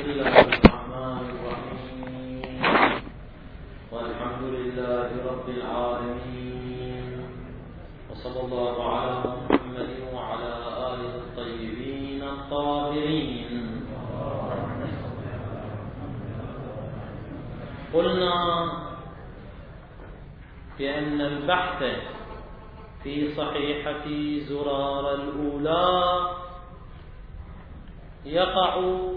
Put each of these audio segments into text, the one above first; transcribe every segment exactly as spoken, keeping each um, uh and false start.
الله الرحمن الرحيم والحمد لله رب العالمين وصلى الله على محمد وعلى آله الطيبين الطاهرين. قلنا بأن البحث في صحيحة زرارة الأولى يقع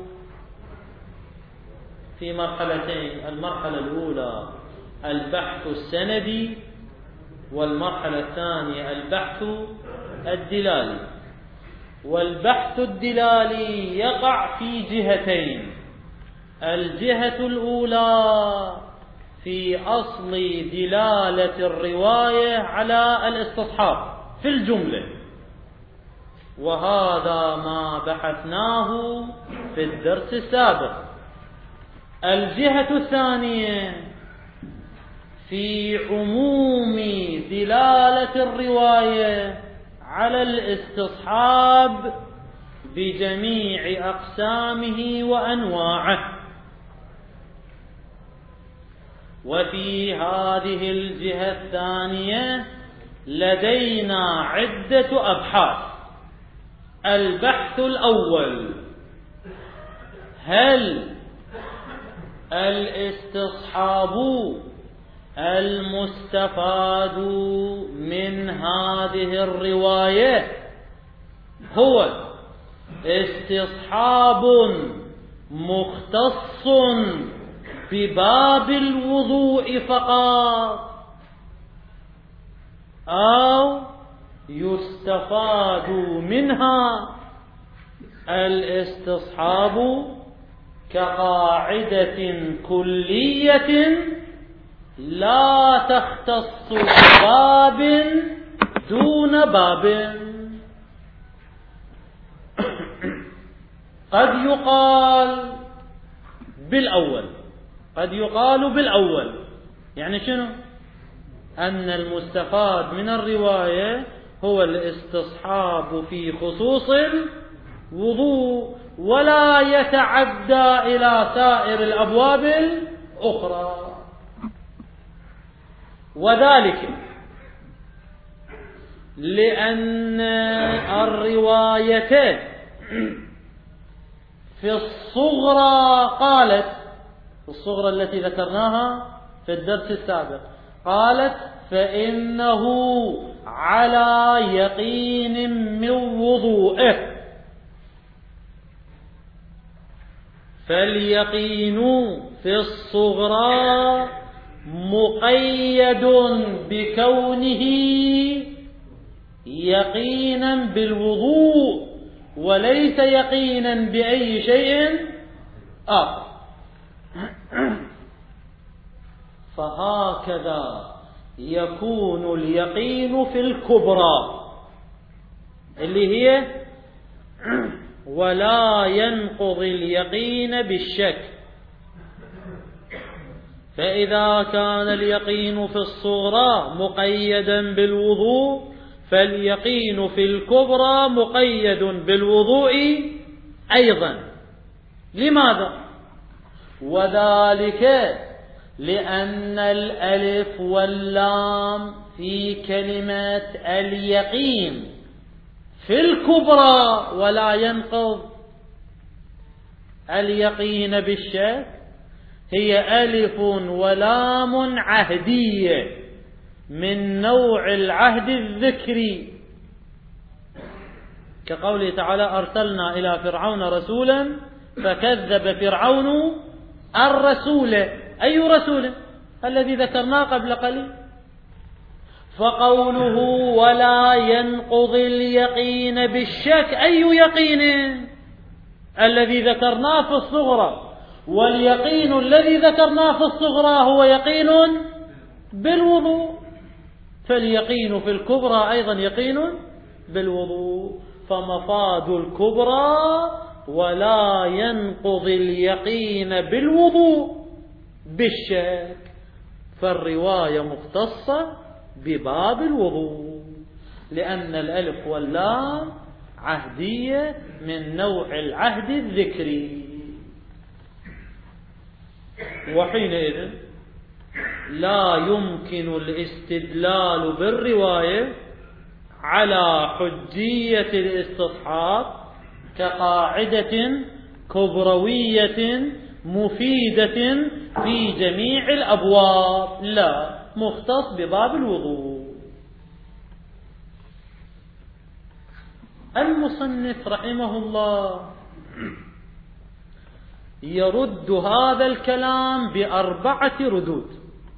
في مرحلتين: المرحلة الأولى البحث السندي، والمرحلة الثانية البحث الدلالي. والبحث الدلالي يقع في جهتين: الجهة الأولى في أصل دلالة الرواية على الاستصحاب في الجملة، وهذا ما بحثناه في الدرس السابق. الجهة الثانية في عموم دلالة الرواية على الاستصحاب بجميع أقسامه وأنواعه. وفي هذه الجهة الثانية لدينا عدة أبحاث. البحث الأول: هل الاستصحاب المستفاد من هذه الرواية هو استصحاب مختص بباب الوضوء فقط، أو يستفاد منها الاستصحاب كقاعدة كلية لا تختص بباب دون باب؟ قد يقال بالأول قد يقال بالأول يعني شنو؟ أن المستفاد من الرواية هو الاستصحاب في خصوص الوضوء ولا يتعدى إلى سائر الأبواب الأخرى. وذلك لأن الرواية في الصغرى قالت في الصغرى التي ذكرناها في الدرس السابق قالت فإنه على يقين من وضوئه، فاليقين في الصغرى مقيد بكونه يقينا بالوضوء وليس يقينا بأي شيء آخر. فهكذا يكون اليقين في الكبرى اللي هي ولا ينقض اليقين بالشك. فإذا كان اليقين في الصغرى مقيدا بالوضوء فاليقين في الكبرى مقيد بالوضوء أيضا. لماذا؟ وذلك لأن الألف واللام في كلمة اليقين في الكبرى ولا ينقض اليقين بالشك هي ألف ولام عهدية من نوع العهد الذكري، كقوله تعالى أرسلنا إلى فرعون رسولا فكذب فرعون الرسول. أي رسول؟ الذي ذكرناه قبل قليل. فقوله ولا ينقض اليقين بالشك أي يقين؟ الذي ذكرناه في الصغرى، واليقين الذي ذكرناه في الصغرى هو يقين بالوضوء، فاليقين في الكبرى أيضا يقين بالوضوء. فمفاد الكبرى ولا ينقض اليقين بالوضوء بالشك، فالرواية مختصة بباب الوضوء لأن الألف واللام عهدية من نوع العهد الذكري. وحينئذ لا يمكن الاستدلال بالرواية على حجية الاستصحاب كقاعدة كبروية مفيدة في جميع الأبواب، لا، مختص بباب الوضوء. المصنف رحمه الله يرد هذا الكلام بأربعة ردود.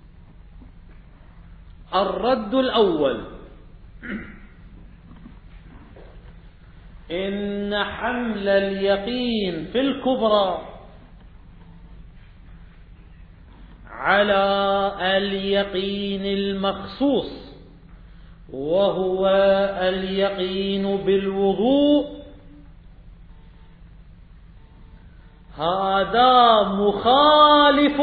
الرد الأول: إن حمل اليقين في الكبرى على اليقين المخصوص وهو اليقين بالوضوء هذا مخالف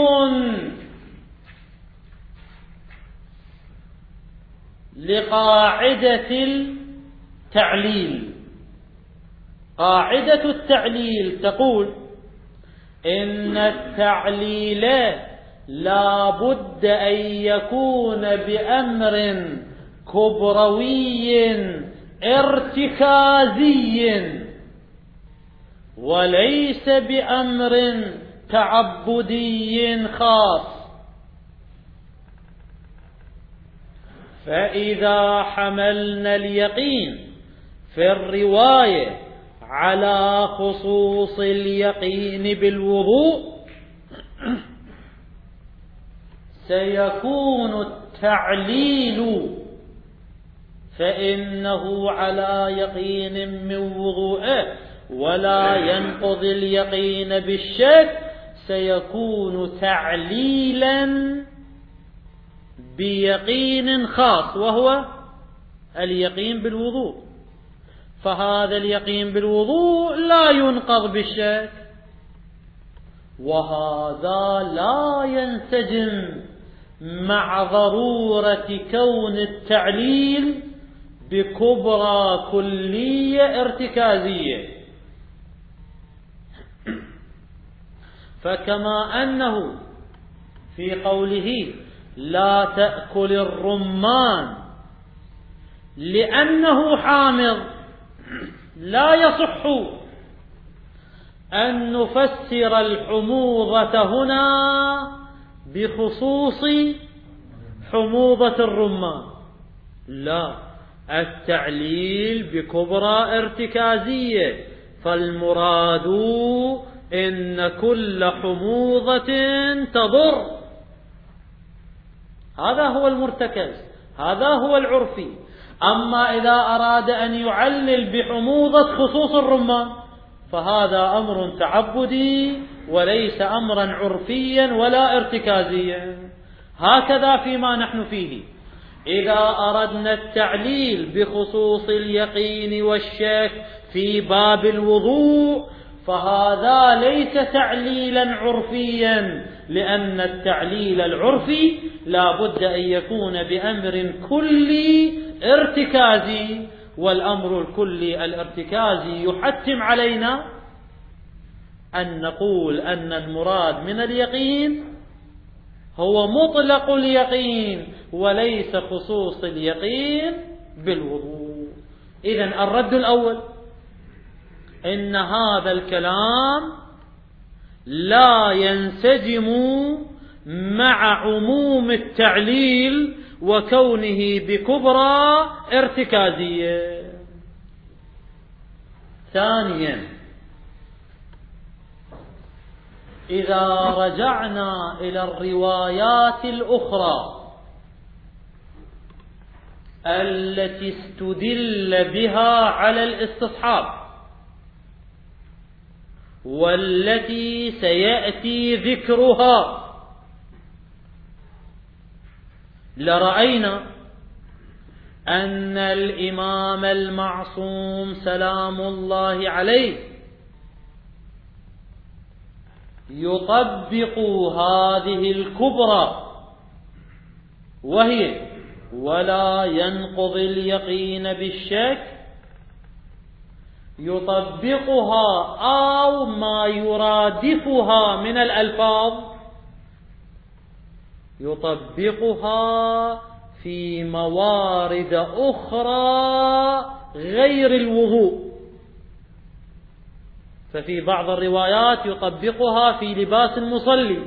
لقاعدة التعليل. قاعدة التعليل تقول إن التعليل لا بد أن يكون بأمر كبروي ارتكازي وليس بأمر تعبدي خاص. فإذا حملنا اليقين في الرواية على خصوص اليقين بالوضوء سيكون التعليل فإنه على يقين من وضوءه ولا ينقضي اليقين بالشك، سيكون تعليلا بيقين خاص وهو اليقين بالوضوء. فهذا اليقين بالوضوء لا ينقض بالشك، وهذا لا ينسجم مع ضرورة كون التعليل بكبرى كلية ارتكازية. فكما أنه في قوله لا تأكل الرمان لأنه حامض لا يصح أن نفسر الحموضة هنا بخصوص حموضة الرمان، لا، التعليل بكبرى ارتكازية، فالمراد إن كل حموضة تضر. هذا هو المرتكز، هذا هو العرفي. أما إذا أراد أن يعلل بحموضة خصوص الرمان فهذا أمر تعبدي وليس أمرا عرفيا ولا ارتكازيا. هكذا فيما نحن فيه، إذا أردنا التعليل بخصوص اليقين والشك في باب الوضوء فهذا ليس تعليلا عرفيا، لأن التعليل العرفي لا بد أن يكون بأمر كلي ارتكازي، والأمر الكلي الارتكازي يحتم علينا أن نقول أن المراد من اليقين هو مطلق اليقين وليس خصوص اليقين بالوضوء. إذن الرد الأول: إن هذا الكلام لا ينسجم مع عموم التعليل وكونه بكبرى ارتكازية. ثانيا، إذا رجعنا إلى الروايات الأخرى التي استدل بها على الاستصحاب والتي سيأتي ذكرها لرأينا أن الإمام المعصوم سلام الله عليه يطبق هذه الكبرى وهي ولا ينقضي اليقين بالشك، يطبقها أو ما يرادفها من الألفاظ يطبقها في موارد أخرى غير الوضوء. ففي بعض الروايات يطبقها في لباس المصلي،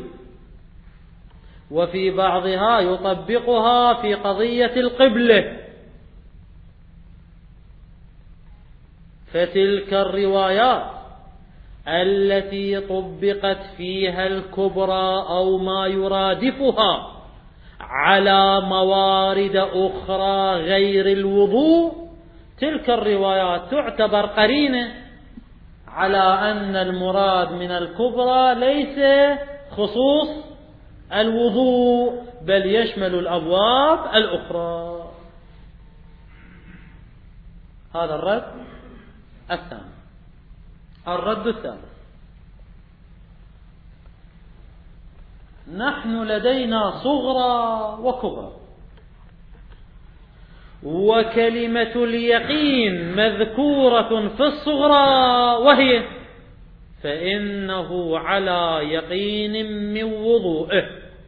وفي بعضها يطبقها في قضية القبلة. فتلك الروايات التي طبقت فيها الكبرى أو ما يرادفها على موارد أخرى غير الوضوء، تلك الروايات تعتبر قرينة على أن المراد من الكبرى ليس خصوص الوضوء، بل يشمل الأبواب الأخرى. هذا الرد الثاني. الرد الثالث: نحن لدينا صغرى وكبرى، وكلمة اليقين مذكورة في الصغرى، وهي فإنه على يقين من وضوئه،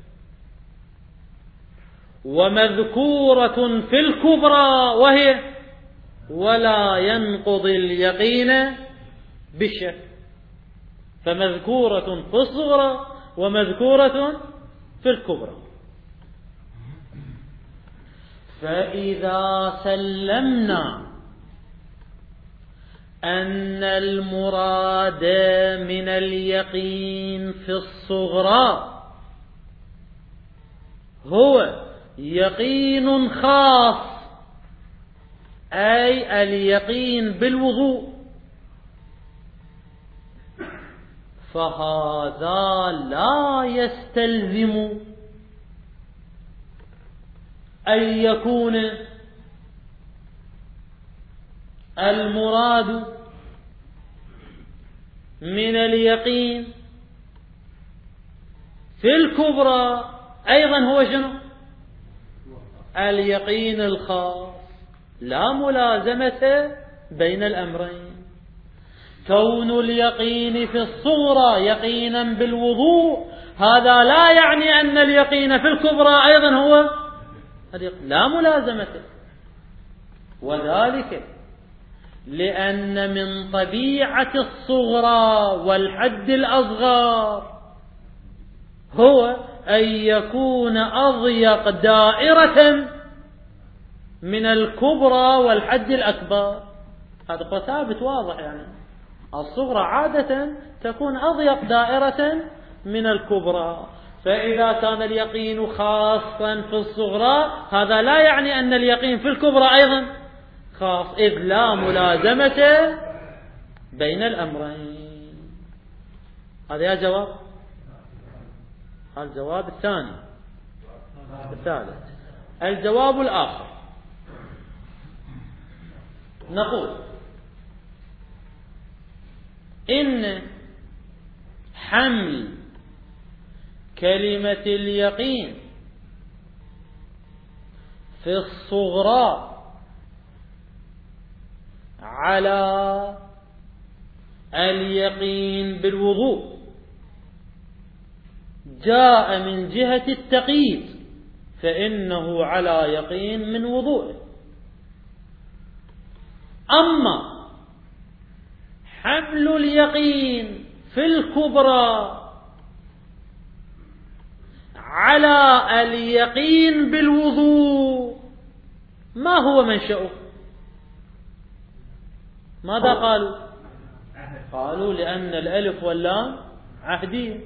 ومذكورة في الكبرى، وهي ولا ينقض اليقين بالشك. فمذكورة في الصغرى ومذكورة في الكبرى. فإذا سلمنا أن المراد من اليقين في الصغرى هو يقين خاص، أي اليقين بالوضوء، فهذا لا يستلزم أن يكون المراد من اليقين في الكبرى أيضا هو شنو؟ اليقين الخاص. لا ملازمة بين الأمرين. كون اليقين في الصغرى يقينا بالوضوء هذا لا يعني أن اليقين في الكبرى أيضا هو لا ملازمة، وذلك لأن من طبيعة الصغرى والحد الأصغر هو أن يكون أضيق دائرة من الكبرى والحد الأكبر. هذا ثابت واضح، يعني الصغرى عادة تكون أضيق دائرة من الكبرى، فإذا كان اليقين خاصا في الصغرى هذا لا يعني أن اليقين في الكبرى أيضا خاص، إذ لا ملازمة بين الأمرين. هذا يا جواب. الجواب الثاني. الثالث. الجواب الآخر نقول إن حمل كلمة اليقين في الصغرى على اليقين بالوضوء جاء من جهة التقييد، فإنه على يقين من وضوءه. أما حمل اليقين في الكبرى على اليقين بالوضوء ما هو منشأه؟ ماذا قالوا؟ قالوا لأن الألف واللام عهدية.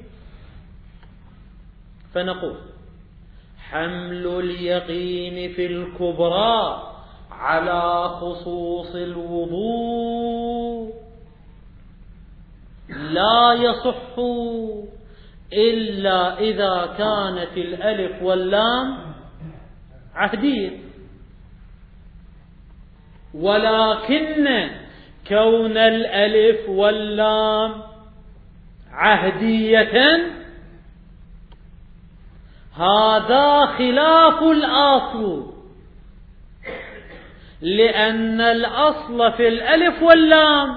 فنقول حمل اليقين في الكبرى على خصوص الوضوء لا يصح إلا إذا كانت الألف واللام عهدية، ولكن كون الألف واللام عهدية هذا خلاف الأصل، لأن الأصل في الألف واللام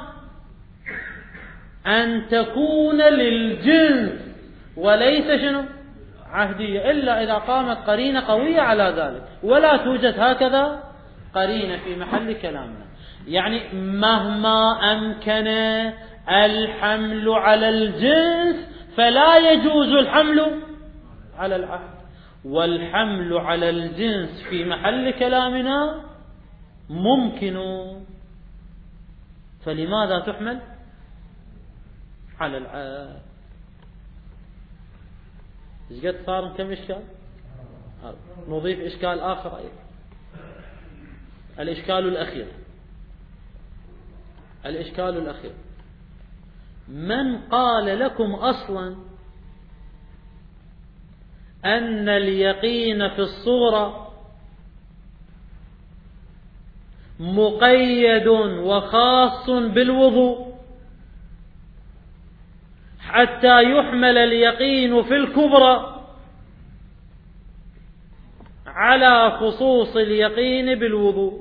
أن تكون للجنس وليس شنو عهدية إلا إذا قامت قرينة قوية على ذلك، ولا توجد هكذا قرينة في محل كلامنا. يعني مهما أمكن الحمل على الجنس فلا يجوز الحمل على العهد، والحمل على الجنس في محل كلامنا ممكن، فلماذا تحمل على العهد؟ ايش قد صار كم إشكال؟ نضيف إشكال آخر أيضا، الإشكال الأخير. الإشكال الأخير من قال لكم أصلا أن اليقين في الصورة مقيد وخاص بالوضوء حتى يحمل اليقين في الكبرى على خصوص اليقين بالوضوء؟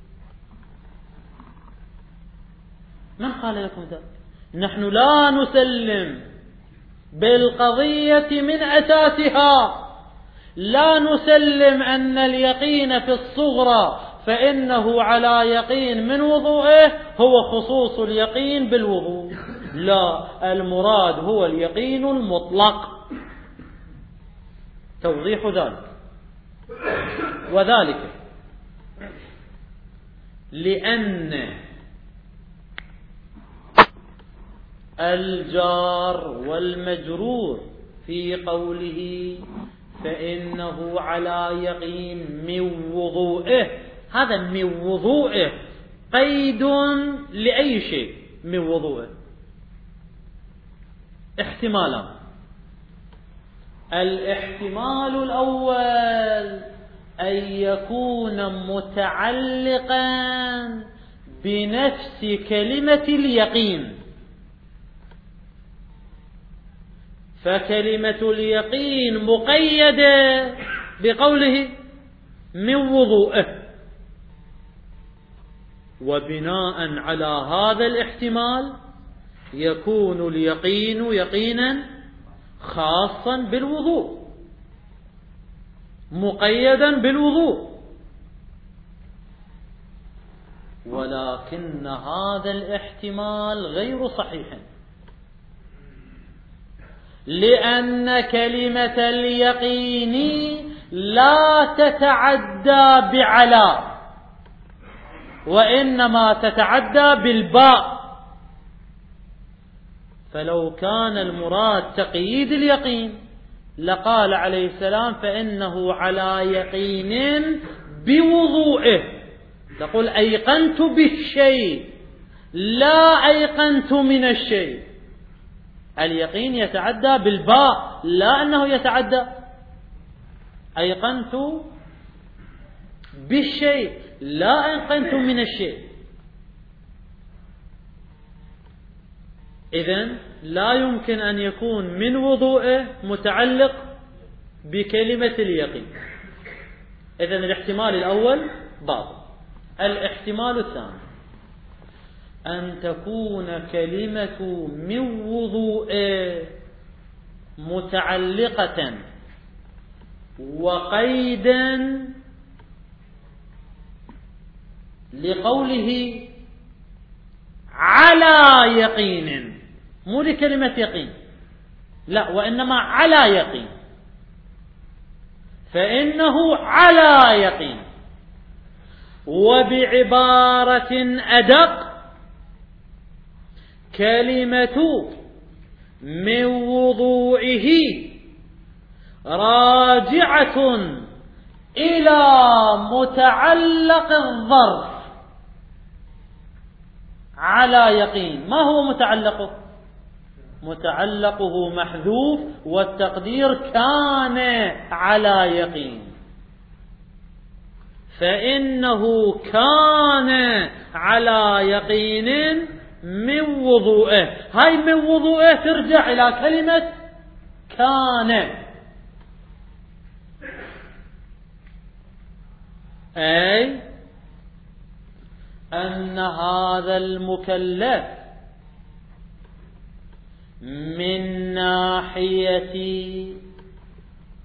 من قال لكم ذلك؟ نحن لا نسلم بالقضية من أساسها، لا نسلم أن اليقين في الصغرى فإنه على يقين من وضوئه هو خصوص اليقين بالوضوء، لا، المراد هو اليقين المطلق. توضيح ذلك، وذلك لأن الجار والمجرور في قوله فإنه على يقين من وضوئه، هذا من وضوئه قيد لأي شيء من وضوئه. احتمالان: الاحتمال الأول أن يكون متعلقا بنفس كلمة اليقين، فكلمة اليقين مقيدة بقوله من وضوءه، وبناء على هذا الاحتمال يكون اليقين يقينا خاصا بالوضوء مقيدا بالوضوء. ولكن هذا الاحتمال غير صحيح، لأن كلمة اليقين لا تتعدى بعلى، وإنما تتعدى بالباء، فلو كان المراد تقييد اليقين لقال عليه السلام فإنه على يقين بوضوئه، تقول أيقنت بالشيء لا أيقنت من الشيء. اليقين يتعدى بالباء، لا أنه يتعدى أيقنت بالشيء لا أيقنت من الشيء. إذن لا يمكن أن يكون من وضوءه متعلق بكلمة اليقين. إذن الاحتمال الأول باطل. الاحتمال الثاني أن تكون كلمة من وضوءه متعلقة وقيدا لقوله على يقين، مو لكلمة يقين، لا، وإنما على يقين، فإنه على يقين. وبعبارة أدق كلمة من وضوئه راجعة إلى متعلق الظرف على يقين. ما هو متعلقه؟ متعلقه محذوف والتقدير كان على يقين، فإنه كان على يقين من وضوئه. هاي من وضوئه ترجع إلى كلمة كان، أي أن هذا المكلف من ناحية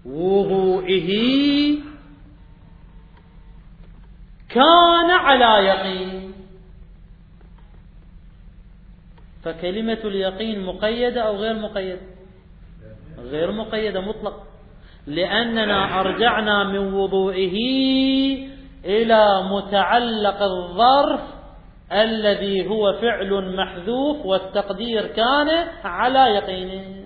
وضوئه كان على يقين. فكلمة اليقين مقيدة أو غير مقيدة؟ غير مقيدة مطلق، لأننا أرجعنا من وضوئه إلى متعلق الظرف الذي هو فعل محذوف والتقدير كان على يقين.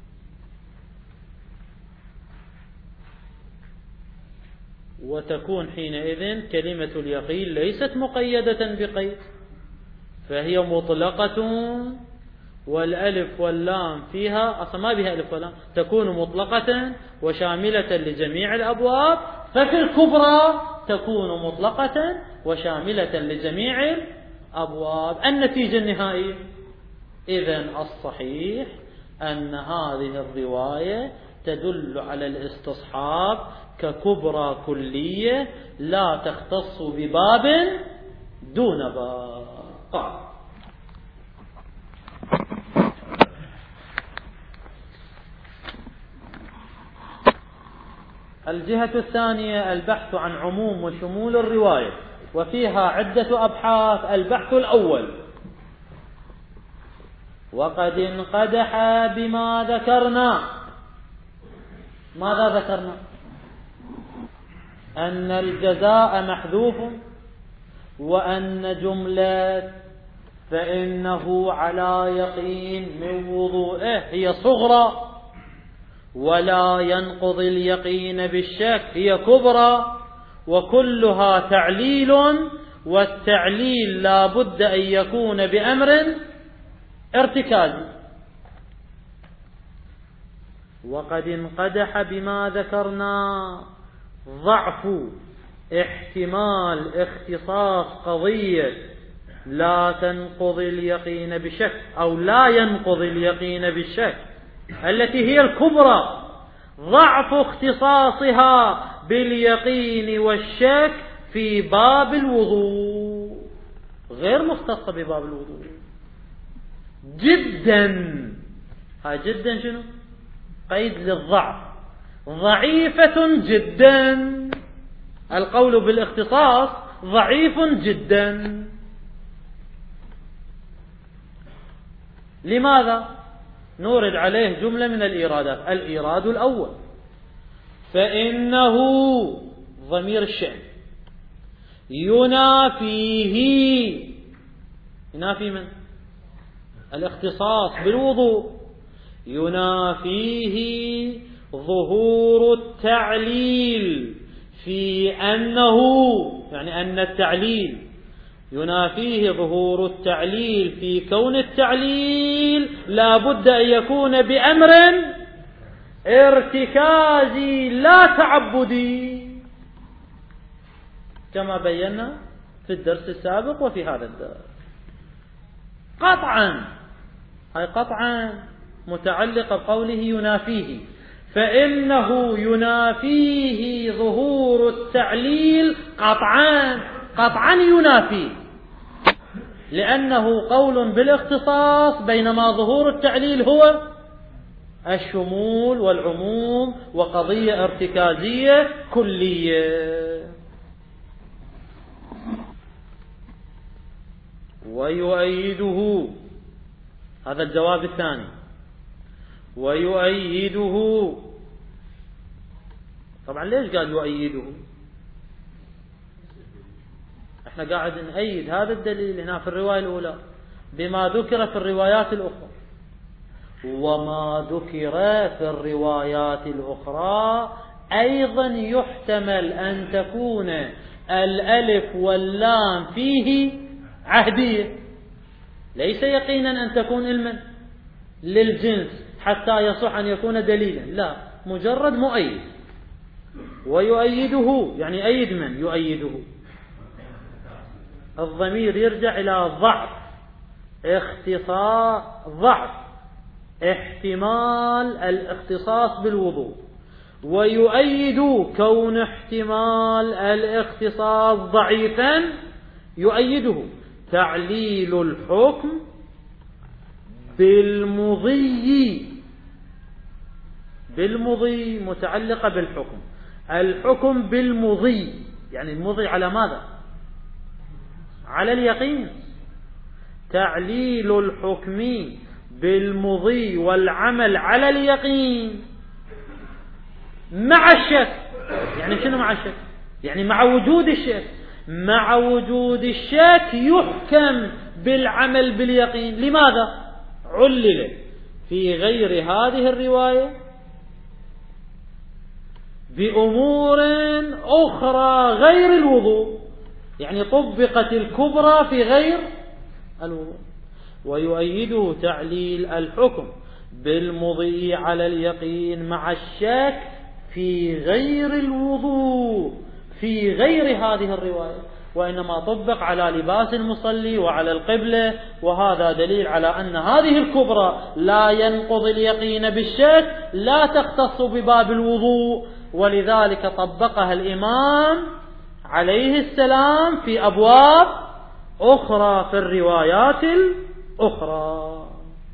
وتكون حينئذ كلمة اليقين ليست مقيدة بقيد، فهي مطلقة، والألف واللام فيها أصلا ما بها ألف واللام، تكون مطلقة وشاملة لجميع الأبواب. ففي الكبرى تكون مطلقة وشاملة لجميع الأبواب. النتيجة النهائية إذن الصحيح أن هذه الرواية تدل على الاستصحاب ككبرى كلية لا تختص بباب دون باب. الجهة الثانية البحث عن عموم وشمول الرواية، وفيها عدة أبحاث. البحث الأول: وقد انقدح بما ذكرنا. ماذا ذكرنا؟ أن الجزاء محذوف، وأن جملة فإنه على يقين من وضوئه هي صغرى، ولا ينقض اليقين بالشك هي كبرى، وكلها تعليل، والتعليل لا بد أن يكون بأمر ارتكازي. وقد انقدح بما ذكرنا ضعف احتمال اختصاص قضية لا تنقض اليقين بشك أو لا ينقض اليقين بالشك التي هي الكبرى، ضعف اختصاصها باليقين والشك في باب الوضوء، غير مختصة بباب الوضوء جدا. ها جدا شنو؟ قيد للضعف، ضعيفة جدا. القول بالاختصاص ضعيف جدا. لماذا؟ نورد عليه جملة من الإيرادات. الإيراد الأول: فإنه ضمير الشأن ينافيه، ينافي من؟ الاختصاص بالوضوء، ينافيه ظهور التعليل في أنه، يعني أن التعليل ينافيه ظهور التعليل في كون التعليل لا بد أن يكون بأمر ارتكازي لا تعبدي، كما بينا في الدرس السابق وفي هذا الدرس. قطعا، هاي قطعا متعلقة بقوله ينافيه، فإنه ينافيه ظهور التعليل قطعا، قطعا ينافيه، لأنه قول بالاختصاص، بينما ظهور التعليل هو الشمول والعموم وقضية ارتكازية كلية. ويؤيده، هذا الجواب الثاني، ويؤيده. طبعا ليش قال يؤيده؟ احنا قاعد نأيد هذا الدليل هنا في الرواية الأولى بما ذكر في الروايات الأخرى، وما ذكر في الروايات الأخرى أيضا يحتمل أن تكون الألف واللام فيه عهدية، ليس يقينا أن تكون علما للجنس حتى يصح أن يكون دليلا، لا، مجرد مؤيد. ويؤيده يعني أيد من؟ يؤيده الضمير يرجع إلى ضعف اختصاص، ضعف احتمال الاختصاص بالوضوء. ويؤيد كون احتمال الاختصاص ضعيفا، يؤيده تعليل الحكم بالمضي بالمضي متعلقة بالحكم. الحكم بالمضي يعني المضي على ماذا؟ على اليقين. تعليل الحكم بالمضي والعمل على اليقين مع الشك. يعني شنو مع الشك؟ يعني مع وجود الشك. مع وجود الشك يحكم بالعمل باليقين. لماذا؟ علل في غير هذه الرواية بأمور أخرى غير الوضوء، يعني طبقت الكبرى في غير الوضوء. ويؤيده تعليل الحكم بالمضي على اليقين مع الشك في غير الوضوء في غير هذه الرواية، وإنما طبق على لباس المصلي وعلى القبلة، وهذا دليل على أن هذه الكبرى لا ينقض اليقين بالشك، لا تختص بباب الوضوء، ولذلك طبقها الإمام عليه السلام في أبواب أخرى في الروايات الأخرى.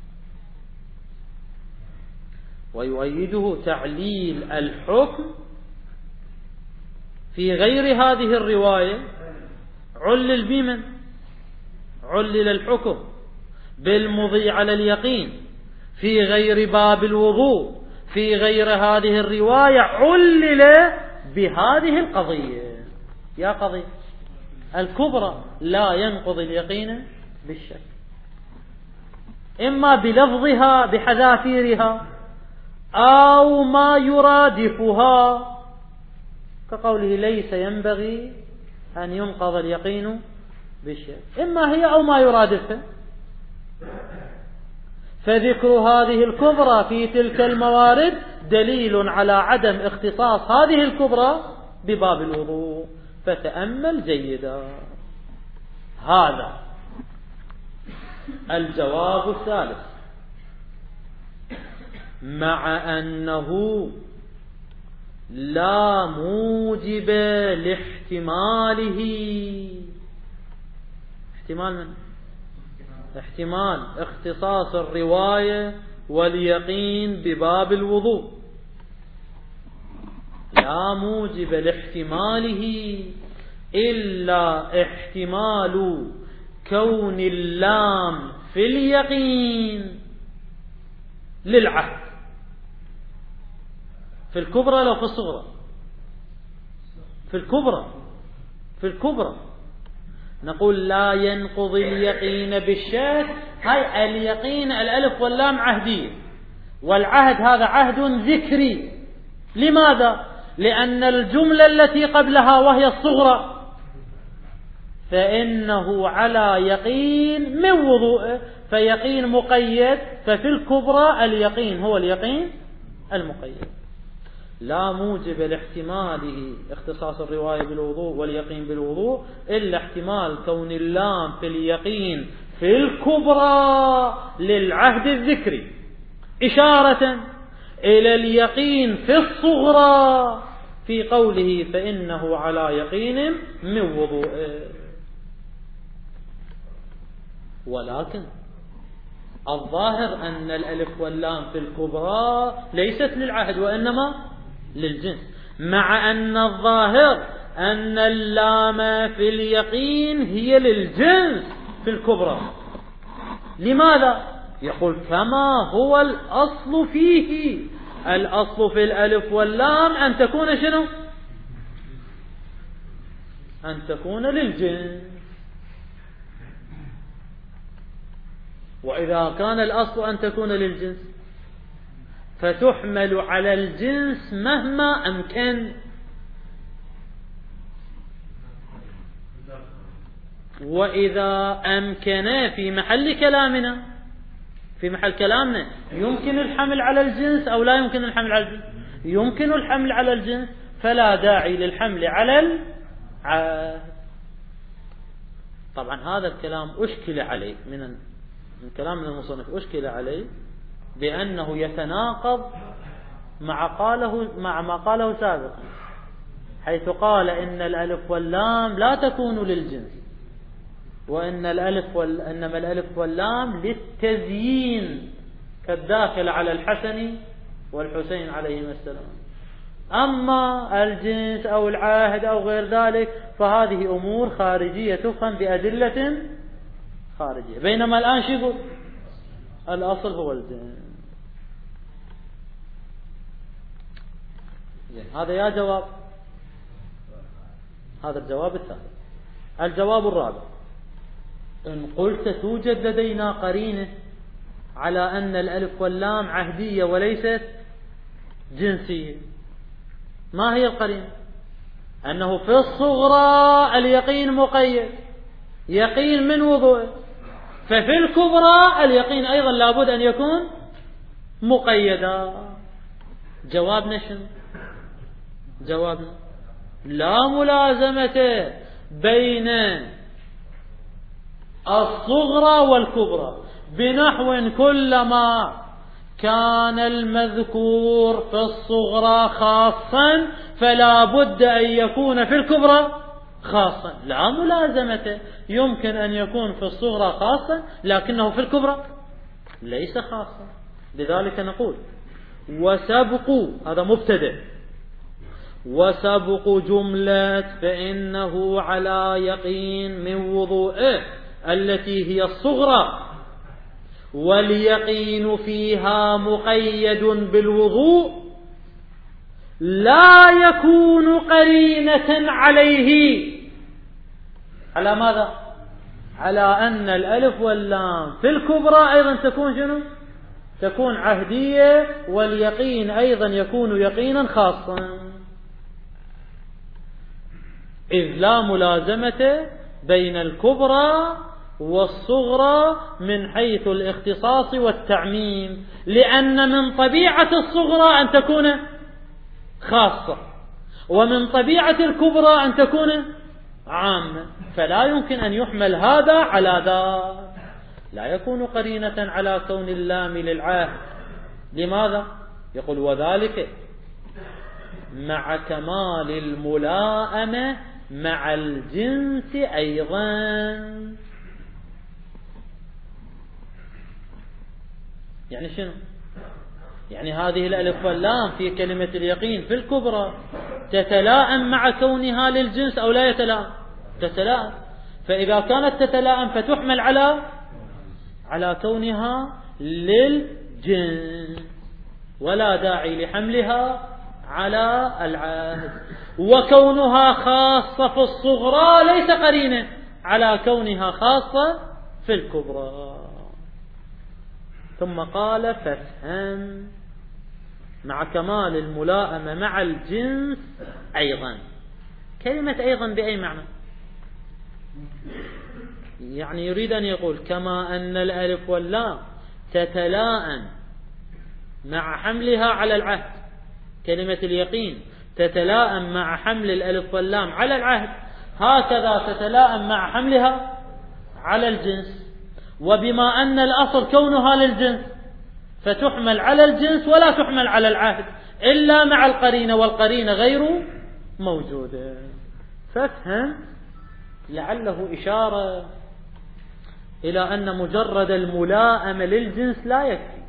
ويؤيده تعليل الحكم في غير هذه الرواية. علل بمن؟ علل الحكم بالمضي على اليقين في غير باب الوضوء في غير هذه الرواية، علل بهذه القضية. يا قضية الكبرى لا ينقض اليقين بالشك، إما بلفظها بحذافيرها أو ما يرادفها، كقوله ليس ينبغي أن ينقض اليقين بالشك، إما هي أو ما يرادفها. فذكر هذه الكبرى في تلك الموارد دليل على عدم اختصاص هذه الكبرى بباب الوضوء. فتأمل جيدا. هذا الجواب الثالث. مع أنه لا موجب لاحتماله. احتمال من؟ احتمال اختصاص الرواية واليقين بباب الوضوء. لا موجب لاحتماله إلا احتمال كون اللام في اليقين للعهد في الكبرى لو في الصغرى. في الكبرى في الكبرى نقول لا ينقض اليقين بالشك. هاي اليقين الألف واللام عهدية، والعهد هذا عهد ذكري. لماذا؟ لأن الجملة التي قبلها وهي الصغرى فإنه على يقين من وضوءه، فيقين مقيد، ففي الكبرى اليقين هو اليقين المقيد. لا موجب لاحتماله اختصاص الرواية بالوضوء واليقين بالوضوء إلا احتمال كون اللام في اليقين في الكبرى للعهد الذكري، إشارة إلى اليقين في الصغرى في قوله فإنه على يقين من وضوءه. ولكن الظاهر أن الألف واللام في الكبرى ليست للعهد وإنما للجنس، مع أن الظاهر أن اللام في اليقين هي للجنس في الكبرى. لماذا؟ يقول كما هو الأصل فيه. الأصل في الألف واللام أن تكون شنو؟ أن تكون للجنس. وإذا كان الأصل أن تكون للجنس فتحمل على الجنس مهما أمكن. وإذا أمكن في محل كلامنا في محل كلامنا يمكن الحمل على الجنس أو لا يمكن الحمل على الجنس؟ يمكن الحمل على الجنس، فلا داعي للحمل على العهد. طبعا هذا الكلام أشكل عليه من من كلام المصنف، أشكل عليه بأنه يتناقض مع قاله مع ما قاله سابقا، حيث قال إن الألف واللام لا تكون للجنس، وإن الألف وال... إنما الألف واللام للتزيين كالداخل على الحسن والحسين عليهما السلام. أما الجنس أو العهد أو غير ذلك فهذه أمور خارجية تفهم بأدلة خارجية. بينما الآن شو يقول؟ الأصل هو الجنس. هذا يا جواب. هذا الجواب الثالث. الجواب الرابع: إن قلت توجد لدينا قرينة على أن الألف واللام عهدية وليست جنسية، ما هي القرينة؟ أنه في الصغرى اليقين مقيد، يقين من وضوء، ففي الكبرى اليقين أيضا لابد أن يكون مقيدا. جوابنا شنو؟ جوابنا لا ملازمة بين الصغرى والكبرى، بنحو كلما كان المذكور في الصغرى خاصا فلا بد أن يكون في الكبرى خاصا. لا ملازمة، يمكن أن يكون في الصغرى خاصا لكنه في الكبرى ليس خاصا. لذلك نقول وسبق، هذا مبتدأ، وسبق جملة فإنه على يقين من وضوءه التي هي الصغرى، واليقين فيها مقيد بالوضوء، لا يكون قرينة عليه. على ماذا؟ على أن الألف واللام في الكبرى أيضا تكون شنو؟ تكون عهدية، واليقين أيضا يكون يقينا خاصا، إذ لا ملازمة بين الكبرى والصغرى من حيث الاختصاص والتعميم، لأن من طبيعة الصغرى أن تكون خاصة، ومن طبيعة الكبرى أن تكون عامة، فلا يمكن أن يحمل هذا على ذا. لا يكون قرينة على كون اللام للعهد. لماذا؟ يقول وذلك مع كمال الملائمة مع الجنس أيضا. يعني شنو؟ يعني هذه الألف واللام في كلمة اليقين في الكبرى تتلائم مع كونها للجنس أو لا يتلائم؟ تتلائم. فإذا كانت تتلائم فتحمل على على كونها للجنس، ولا داعي لحملها على العهد. وكونها خاصة في الصغرى ليس قرينة على كونها خاصة في الكبرى. ثم قال فافهم مع كمال الملائمة مع الجنس أيضا. كلمة أيضا بأي معنى؟ يعني يريد أن يقول كما أن الألف واللام تتلائم مع حملها على العهد، كلمة اليقين تتلائم مع حمل الألف واللام على العهد، هكذا تتلائم مع حملها على الجنس. وبما أن الأصل كونها للجنس فتحمل على الجنس ولا تحمل على العهد إلا مع القرينة، والقرينة غير موجودة. فافهم لعله إشارة إلى أن مجرد الملائمة للجنس لا يكفي،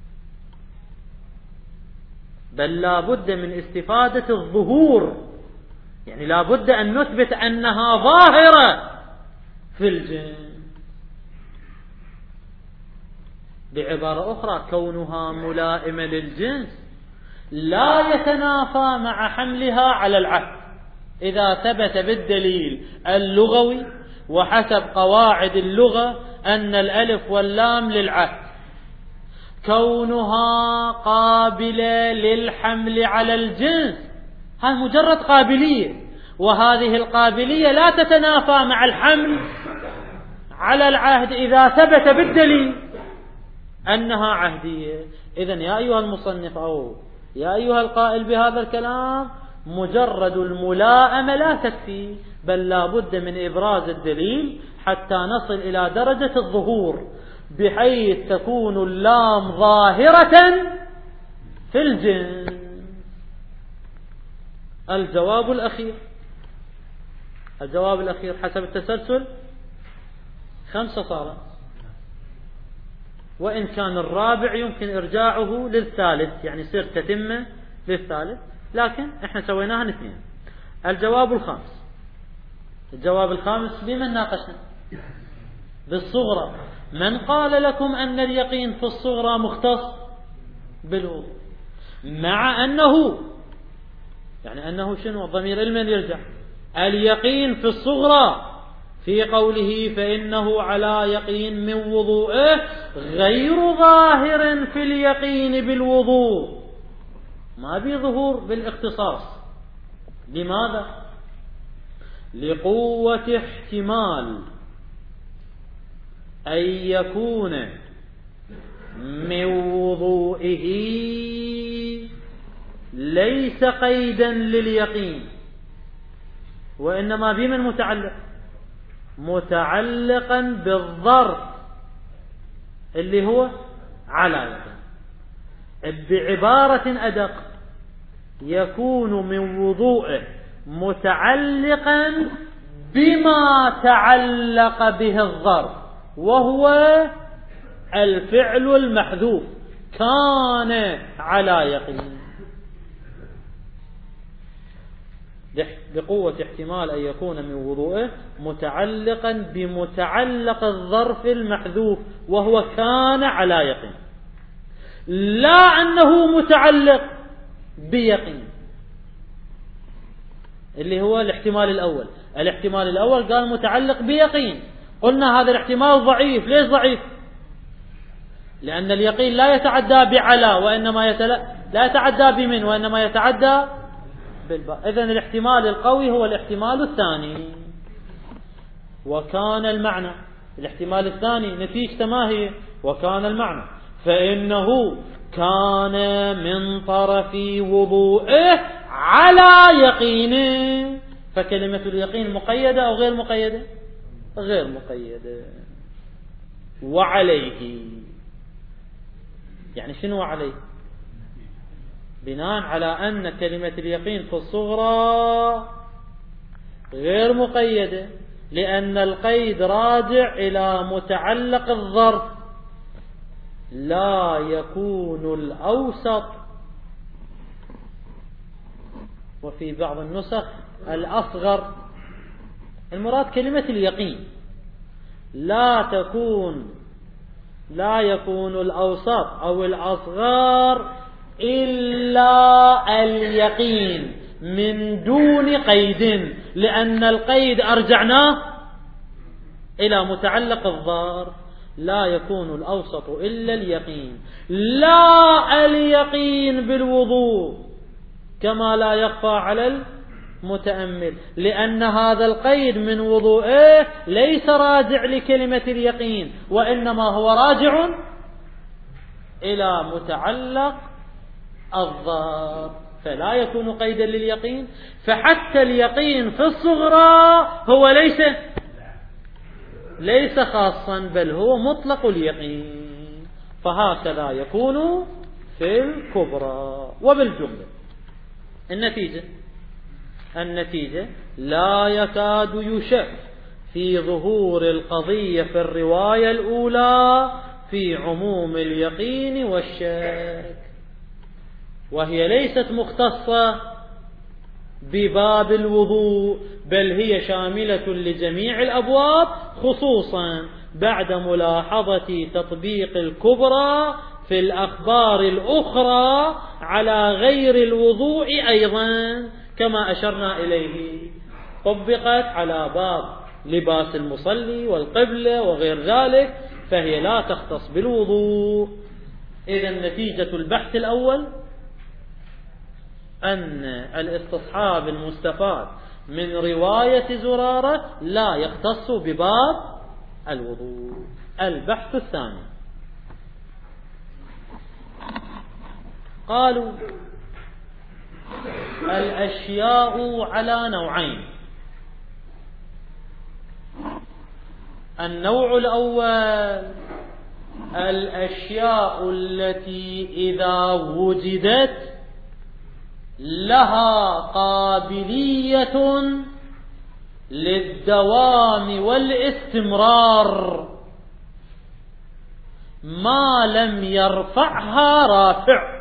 بل لا بد من استفادة الظهور، يعني لا بد أن نثبت أنها ظاهرة في الجنس. بعبارة أخرى كونها ملائمة للجنس لا يتنافى مع حملها على العهد إذا ثبت بالدليل اللغوي وحسب قواعد اللغة أن الألف واللام للعهد. كونها قابلة للحمل على الجنس هذا مجرد قابلية، وهذه القابلية لا تتنافى مع الحمل على العهد إذا ثبت بالدليل أنها عهدية. إذن يا أيها المصنف أو يا أيها القائل بهذا الكلام، مجرد الملائمة لا تكفي، بل لا بد من إبراز الدليل حتى نصل إلى درجة الظهور بحيث تكون اللام ظاهرة في الجنس. الجواب الأخير الجواب الأخير حسب التسلسل خمسة صار. وإن كان الرابع يمكن إرجاعه للثالث، يعني يصير تتمة للثالث، لكن إحنا سويناها الاثنين. الجواب الخامس، الجواب الخامس بمن ناقشنا؟ بالصغرى. من قال لكم أن اليقين في الصغرى مختص بالوضوء، مع أنه يعني أنه شنو الضمير لمن يرجع؟ اليقين في الصغرى في قوله فإنه على يقين من وضوءه غير ظاهر في اليقين بالوضوء، ما بي ظهور بالاختصاص. لماذا؟ لقوة احتمال أن يكون من وضوئه ليس قيدا لليقين، وإنما بمن متعلق؟ متعلقا بالظرف اللي هو على يقين. بعبارة أدق، يكون من وضوءه متعلقا بما تعلق به الظرف، وهو الفعل المحذوف كان على يقين. بقوة احتمال أن يكون من وضوءه متعلقا بمتعلق الظرف المحذوف وهو كان على يقين، لا أنه متعلق بيقين، اللي هو الاحتمال الأول. الاحتمال الأول قال متعلق بيقين، قلنا هذا الاحتمال ضعيف. ليش ضعيف؟ لأن اليقين لا يتعدى بعلى، وإنما يتل... لا يتعدى بمن، وإنما يتعدى بالباء. إذن الاحتمال القوي هو الاحتمال الثاني. وكان المعنى، الاحتمال الثاني نتيجة ما هي؟ وكان المعنى فإنه كان من طرف وضوئه على يقينه. فكلمة اليقين مقيدة أو غير مقيدة؟ غير مقيدة. وعليه، يعني شنو عليه؟ بناء على أن كلمة اليقين في الصغرى غير مقيدة، لأن القيد راجع إلى متعلق الظرف، لا يكون الأوسط، وفي بعض النسخ الأصغر. المراد كلمة اليقين لا تكون لا يكون الأوسط أو الأصغر إلا اليقين من دون قيد، لأن القيد أرجعناه إلى متعلق الظرف. لا يكون الأوسط إلا اليقين، لا اليقين بالوضوء، كما لا يخفى على المتأمل، لأن هذا القيد من وضوئه ليس راجع لكلمة اليقين، وإنما هو راجع إلى متعلق الظرف، فلا يكون قيدا لليقين. فحتى اليقين في الصغرى هو ليس ليس خاصا، بل هو مطلق اليقين. فهكذا يكون في الكبرى. وبالجملة النتيجة النتيجة لا يكاد يشك في ظهور القضية في الرواية الأولى في عموم اليقين والشك، وهي ليست مختصة بباب الوضوء، بل هي شاملة لجميع الأبواب، خصوصا بعد ملاحظة تطبيق الكبرى في الأخبار الأخرى على غير الوضوء أيضا، كما أشرنا إليه. طبقت على باب لباس المصلي والقبلة وغير ذلك، فهي لا تختص بالوضوء. إذن نتيجة البحث الأول أن الاستصحاب المستفاد من رواية زرارة لا يختص بباب الوضوء. البحث الثاني، قالوا الأشياء على نوعين. النوع الأول الأشياء التي إذا وجدت لها قابلية للدوام والاستمرار، ما لم يرفعها رافع،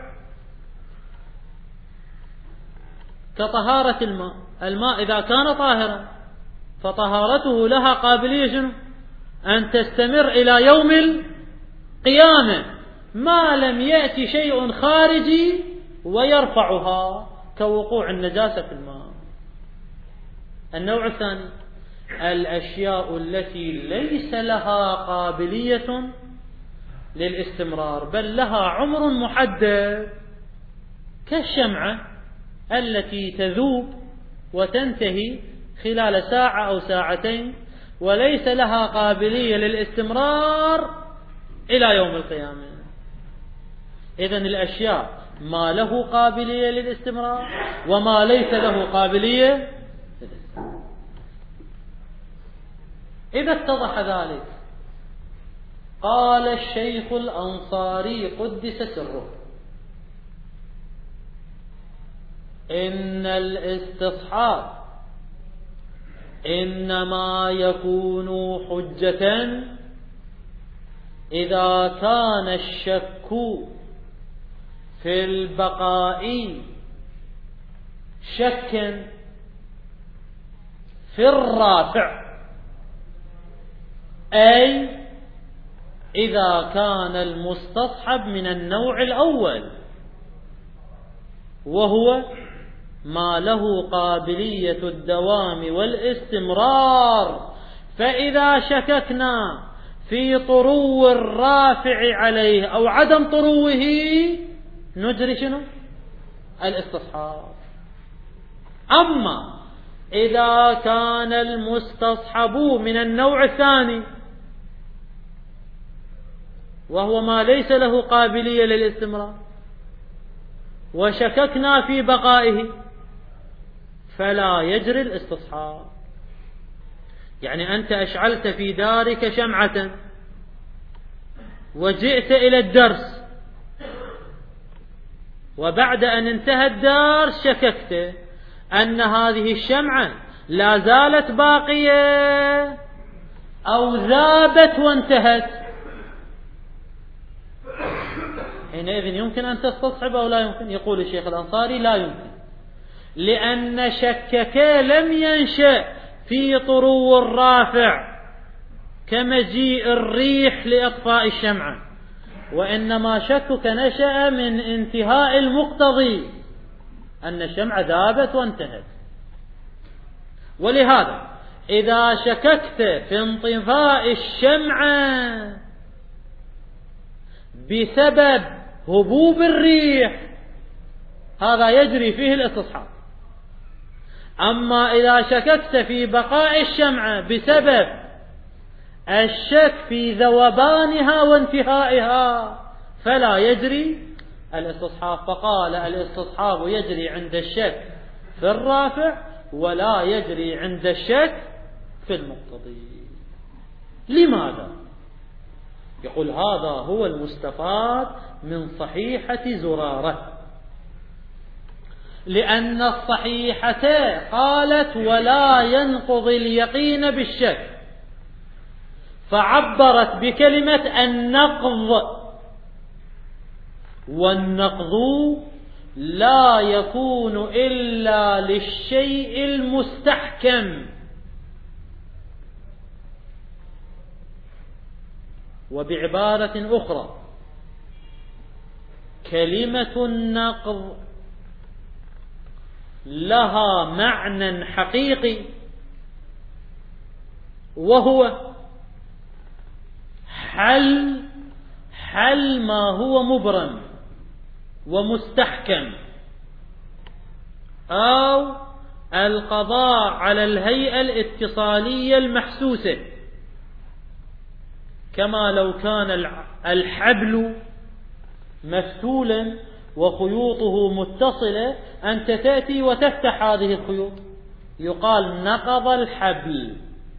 كطهارة الماء. الماء إذا كان طاهرا فطهارته لها قابلية شنو؟ أن تستمر إلى يوم القيامة، ما لم يأتي شيء خارجي ويرفعها، كوقوع النجاسة في الماء. النوع الثاني الأشياء التي ليس لها قابلية للاستمرار بل لها عمر محدد، كالشمعة التي تذوب وتنتهي خلال ساعة أو ساعتين وليس لها قابلية للاستمرار إلى يوم القيامة. إذن الأشياء ما له قابلية للاستمرار وما ليس له قابلية. إذا اتضح ذلك قال الشيخ الأنصاري قدس سره: إن الاستصحاب إنما يكون حجة إذا كان الشك في البقاء شكا في الرافع، أي إذا كان المستصحب من النوع الأول وهو ما له قابلية الدوام والاستمرار، فإذا شككنا في طرو الرافع عليه أو عدم طروه نجري شنو؟ الاستصحاب. أما إذا كان المستصحب من النوع الثاني وهو ما ليس له قابلية للاستمرار وشككنا في بقائه فلا يجري الاستصحاب. يعني أنت أشعلت في دارك شمعة وجئت إلى الدرس، وبعد أن انتهى الدرس شككت أن هذه الشمعة لا زالت باقية أو ذابت وانتهت، حينئذ يمكن أن تستصحب أو لا يمكن؟ يقول الشيخ الأنصاري لا يمكن، لأن شكك لم ينشأ في طرو الرافع كمجيء الريح لإطفاء الشمعة، وإنما شكك نشأ من انتهاء المقتضي أن الشمعة ذابت وانتهت. ولهذا إذا شككت في انطفاء الشمعة بسبب هبوب الريح هذا يجري فيه الاستصحاب. أما إذا شككت في بقاء الشمعة بسبب الشك في ذوبانها وانتهائها فلا يجري الاستصحاب. فقال الاستصحاب يجري عند الشك في الرافع ولا يجري عند الشك في المقتضي. لماذا؟ يقول هذا هو المستفاد من صحيحة زرارة، لأن الصحيحة قالت ولا ينقض اليقين بالشك، فعبرت بكلمة النقض، والنقض لا يكون إلا للشيء المستحكم. وبعبارة أخرى كلمة النقض لها معنى حقيقي وهو حل حل ما هو مبرم ومستحكم، أو القضاء على الهيئة الاتصالية المحسوسة، كما لو كان الحبل مفتولا وخيوطه متصلة، أنت تأتي وتفتح هذه الخيوط يقال نقض الحبل.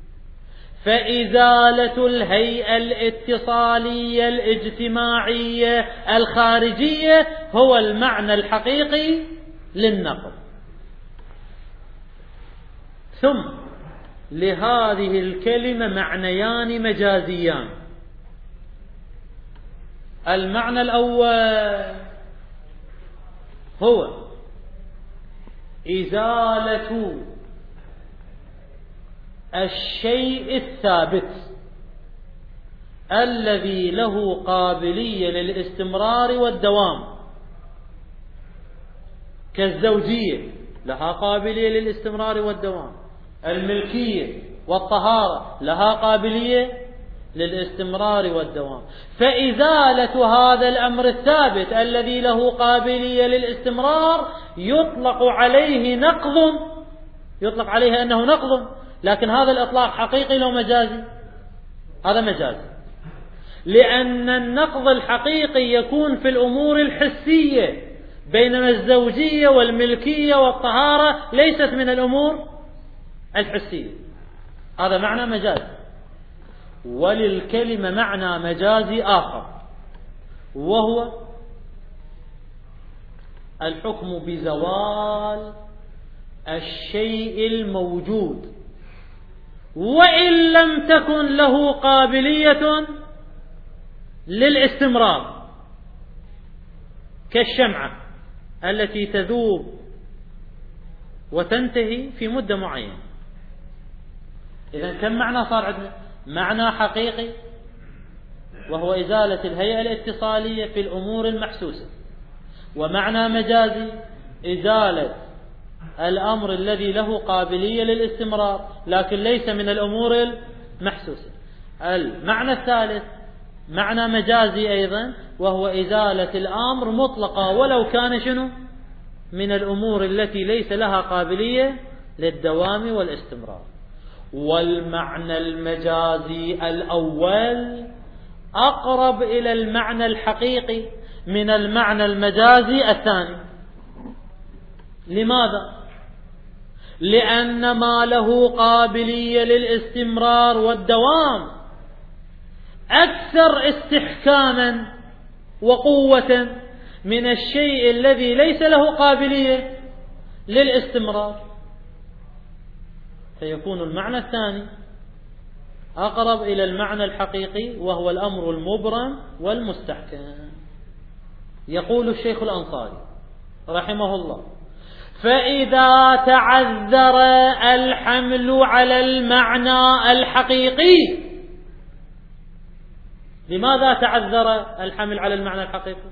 فإزالة الهيئة الاتصالية الاجتماعية الخارجية هو المعنى الحقيقي للنقض. ثم لهذه الكلمة معنيان مجازيان. المعنى الأول هو إزالة الشيء الثابت الذي له قابلية للاستمرار والدوام، كالزوجية لها قابلية للاستمرار والدوام، الملكية والطهارة لها قابلية للاستمرار والدوام. فإزالة هذا الأمر الثابت الذي له قابلية للاستمرار يطلق عليه نقض، يطلق عليه أنه نقض، لكن هذا الإطلاق حقيقي لو مجازي؟ هذا مجازي، لأن النقض الحقيقي يكون في الأمور الحسية، بينما الزوجية والملكية والطهارة ليست من الأمور الحسية. هذا معنى مجازي. وللكلمة معنى مجازي آخر، وهو الحكم بزوال الشيء الموجود وإن لم تكن له قابلية للاستمرار، كالشمعة التي تذوب وتنتهي في مدة معينة. إذن كم معنى صار عندنا؟ معنى حقيقي وهو إزالة الهيئة الاتصالية في الأمور المحسوسة، ومعنى مجازي إزالة الأمر الذي له قابلية للاستمرار لكن ليس من الأمور المحسوسة. المعنى الثالث معنى مجازي أيضا، وهو إزالة الأمر مطلقة ولو كان شنو من الأمور التي ليس لها قابلية للدوام والاستمرار. والمعنى المجازي الأول أقرب إلى المعنى الحقيقي من المعنى المجازي الثاني. لماذا؟ لأن ما له قابلية للاستمرار والدوام أكثر استحكاما وقوة من الشيء الذي ليس له قابلية للاستمرار، فيكون المعنى الثاني أقرب إلى المعنى الحقيقي وهو الأمر المبرم والمستحكم. يقول الشيخ الأنصاري رحمه الله: فإذا تعذر الحمل على المعنى الحقيقي. لماذا تعذر الحمل على المعنى الحقيقي؟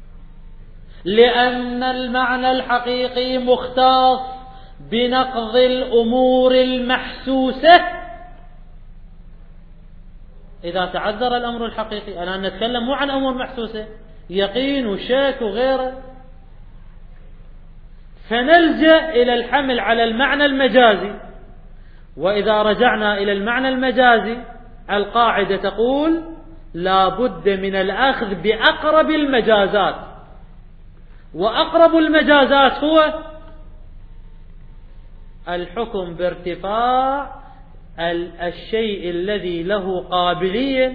لأن المعنى الحقيقي مختص بنقض الأمور المحسوسة. إذا تعذر الأمر الحقيقي، الآن نتكلم مو عن أمور محسوسة، يقين وشك وغيره، فنلجأ إلى الحمل على المعنى المجازي. وإذا رجعنا إلى المعنى المجازي القاعدة تقول لا بد من الأخذ بأقرب المجازات، وأقرب المجازات هو الحكم بارتفاع الشيء الذي له قابلية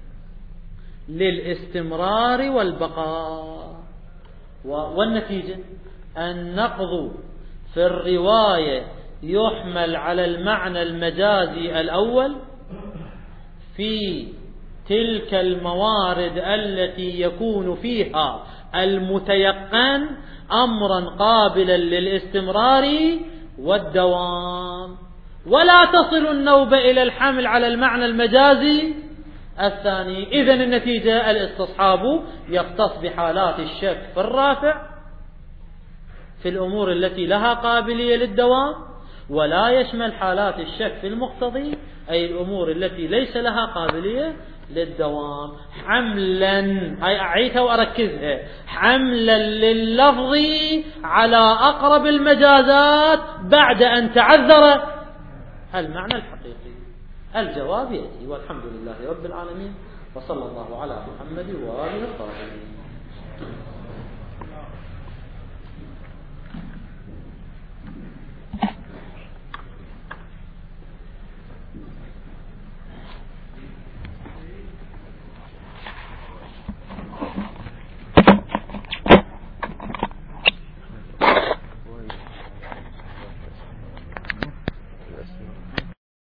للاستمرار والبقاء. والنتيجة النقض في الرواية يحمل على المعنى المجازي الأول في تلك الموارد التي يكون فيها المتيقن أمرا قابلا للاستمرار والدوام، ولا تصل النوبة إلى الحمل على المعنى المجازي الثاني. إذن النتيجة الاستصحاب يختص بحالات الشك في الرافع في الأمور التي لها قابلية للدوام، ولا يشمل حالات الشك في المقتضي أي الأمور التي ليس لها قابلية للدوام. حملا، هاي أعيدها وأركزها، حملا لللفظ على أقرب المجازات بعد أن تعذر المعنى الحقيقي. الجواب يأتي، والحمد لله رب العالمين، وصلى الله على محمد وآله الطاهرين.